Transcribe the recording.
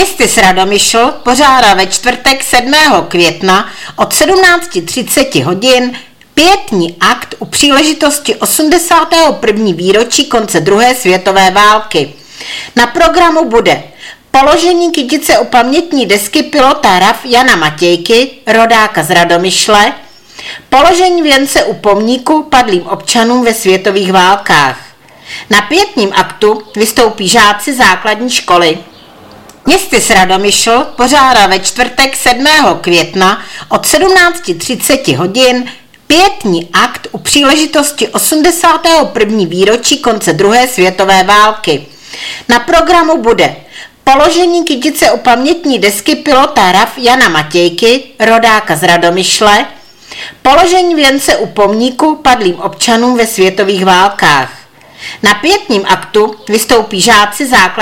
Městyс Radomyšl pořádá ve čtvrtek 7. května od 17:30 hodin pietní akt u příležitosti 81. výročí konce druhé světové války. Na programu bude položení kytice u pamětní desky pilota RAF Jana Matějky, rodáka z Radomyšle, položení věnce u pomníku padlým občanům ve světových válkách. Na pietním aktu vystoupí žáci základní školy. Městys Radomyšl pořádá ve čtvrtek 7. května od 17:30 hodin pietní akt u příležitosti 81. výročí konce druhé světové války. Na programu bude položení kytice u pamětní desky pilota RAF Jana Matějky, rodáka z Radomyšle, položení věnce u pomníku padlým občanům ve světových válkách. Na pietním aktu vystoupí žáci základní